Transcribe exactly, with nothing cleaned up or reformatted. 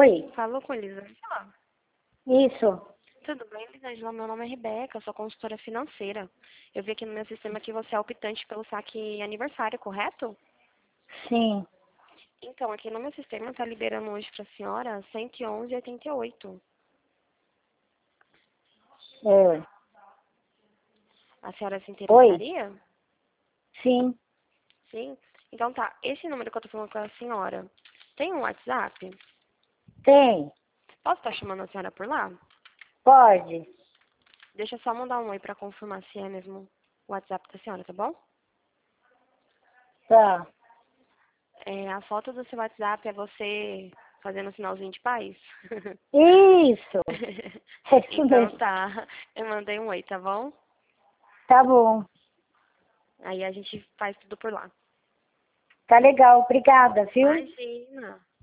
Oi, Falou com Elisângela? isso, Tudo bem, Elisângela? Meu nome é Rebeca, eu sou consultora financeira. Eu vi aqui no meu sistema que você é optante pelo saque aniversário, correto? sim, Então, aqui no meu sistema está liberando hoje para a senhora cento e onze vírgula oitenta e oito. é, A senhora se oi, interessaria? sim, Sim? Então tá, esse número que eu tô falando com a senhora, tem um WhatsApp? tem, Posso estar chamando a senhora por lá? pode, Deixa eu só mandar um oi para confirmar se é mesmo o WhatsApp da senhora, tá bom? tá, É, a foto do seu WhatsApp é você fazendo um sinalzinho de paz? isso, é isso Então mesmo, tá, eu mandei um oi, tá bom? tá bom, Aí a gente faz tudo por lá. tá legal, obrigada, viu? Imagina.